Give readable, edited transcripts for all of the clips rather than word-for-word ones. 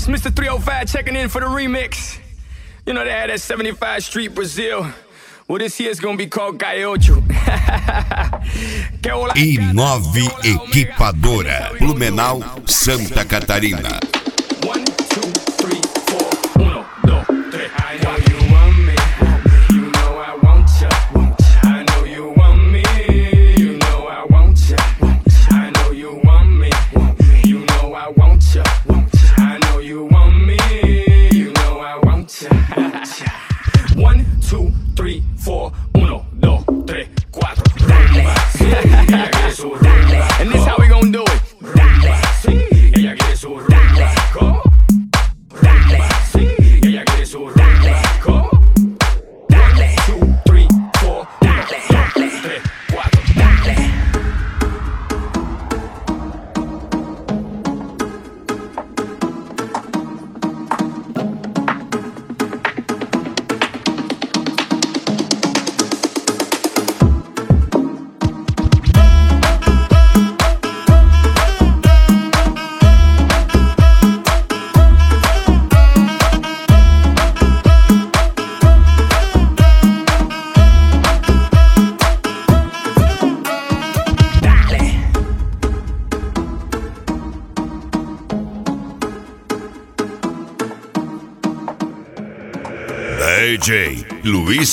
Mr. 305 checking in for the remix. You know they had that 75 Street Brazil. Well, this here's gonna be called Gaiocho. I9 Equipadora, Blumenau, Santa Catarina. 1, 2, 3, 4. 1, 2, 3. I know you want me. You know I want you. I know you want me. You know I want you. I know you want me. You know I want you. I know you want me. You know I want you. 1, 2, 3, 4. 1, 2, 3, 4. And this how we gonna do it. Ella quiere su rumba. ¿Cómo? Ella quiere su rumba. ¿Cómo? 1, 2, 3, 4. 1, 2, 3, 4. DJ Luiz.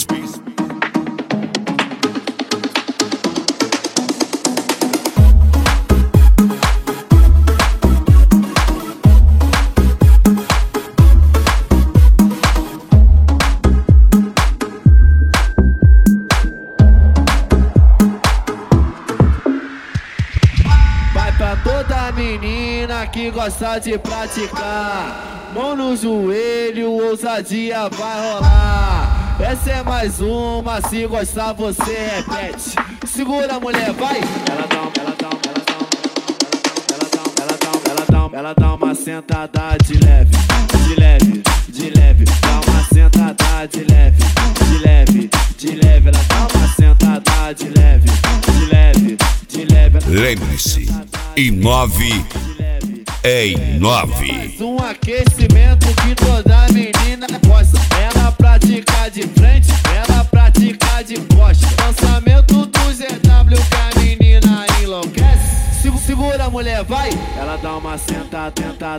Vai pra toda menina que gosta de praticar. Mão no joelho, ousadia vai rolar. Essa é mais uma, se gostar você repete. Segura a mulher, vai. Ela dá uma sentada de leve, de leve, de leve. Dá uma sentada de leve, de leve, de leve. Ela dá uma sentada de leve, de leve, de leve. Lembre-se, I9 é I9. Um aquecimento que toda menina gosta. Ela pratica de frente, ela pratica de costa. Lançamento do ZW que a menina enlouquece. Segura a mulher, vai. Ela dá uma sentada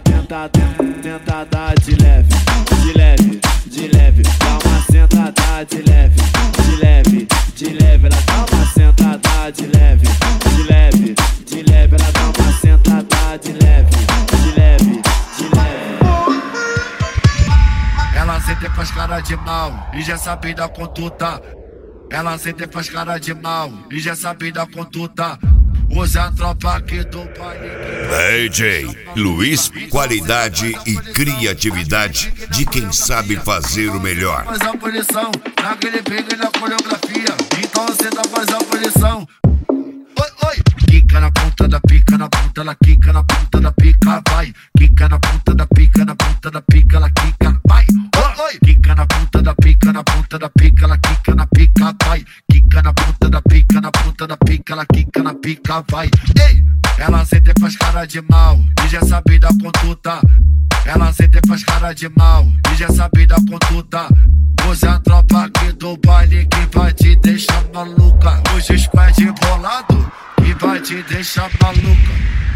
de leve, de leve, de leve. Dá uma sentada de leve, de leve, de leve. Ela dá uma sentada de leve, de leve, de leve. Ela dá uma sentada de leve, de leve, de leve. Ela senta e faz cara de mal e já sabe da conduta. Ela senta e faz cara de mal e já sabe da conduta. Usa a tropa aqui do baile. DJ Luiz, qualidade e criatividade de quem sabe fazer o melhor. Faz a posição, naquele pega na coreografia. Então você faz a posição. Oi, oi. Quica na ponta da pica, na ponta ela quica, na ponta da pica, vai. Quica na ponta da pica, na ponta da pica, ela quica, vai. Oi, oi. Quica na ponta da pica, na ponta da pica, ela quica na pica, vai. Quica na ponta da pica, na ponta da pica, ela quica na pica, vai. Ei! Ela senta e faz cara de mal e já sabe da conduta. Ela senta e faz cara de mal e já sabe da conduta. Usa a tropa aqui do baile que vai te deixar maluca. Hoje o squad bolado que vai te deixar maluca.